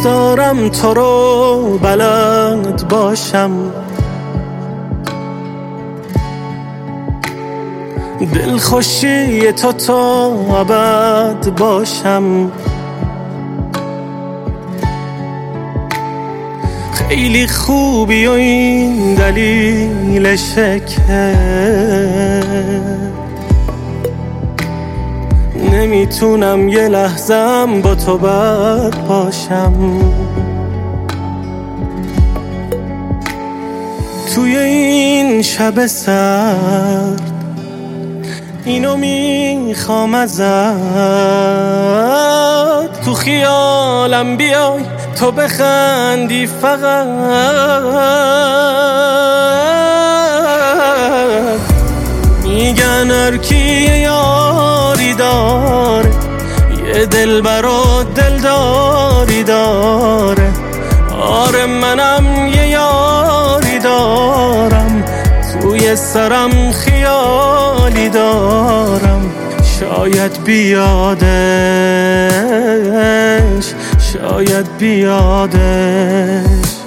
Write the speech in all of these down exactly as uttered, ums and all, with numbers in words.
دوست دارم تو رو بلد باشم، دلخوشی تو تا ابد باشم. خیلی خوبی و این دلیلشه که نمیتونم یه لحظم با تو بد باشم. توی این شب سرد اینو میخوام ازت، تو خیالم بیای تو بخندی فقط. میگن هر کی یاری داره یه دلبر و دلداری داره، آره منم یه یاری دارم، توی سرم خیالی دارم، شاید بیادش شاید بیادش.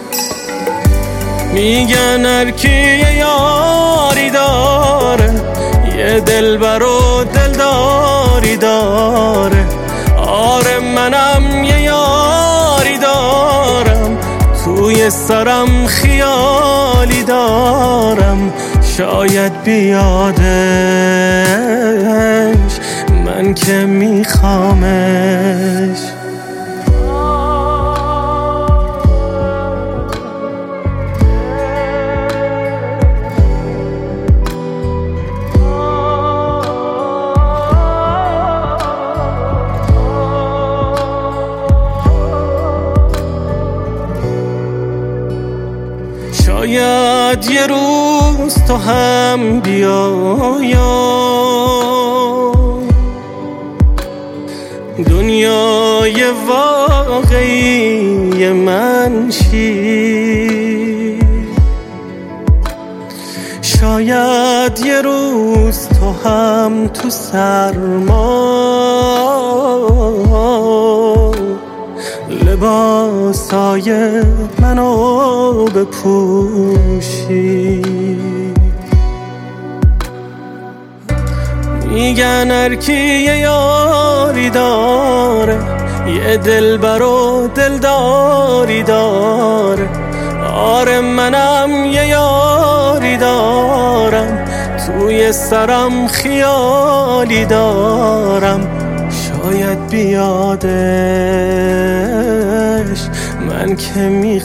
میگن هر کی یه یاری داره یه دلبر و دلداری داره، آره منم یه یاری دارم، توی سرم خیالی دارم، شاید بیادش، من که میخوامش. شاید یه روز تو هم بیای دنیای واقعی من شی، شاید یه روز تو هم تو سرما لباسای منو بپوشی. میگن هر کی یه یاری داره یه دلبر و دلداری داره، آره منم یه یاری دارم، توی سرم خیالی دارم، شاید بیادش، من که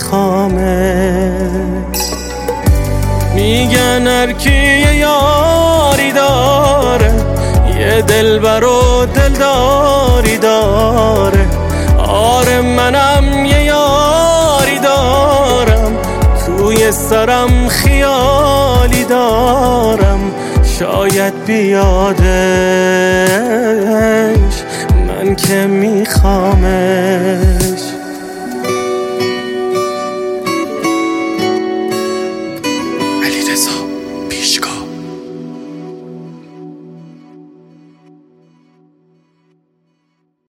میخوامش. میگن هر کی یه یاری داره یه دلبر و دلداری داره، آره منم یه یاری دارم، توی سرم خیالی دارم، شاید بیادش، من که میخوامش.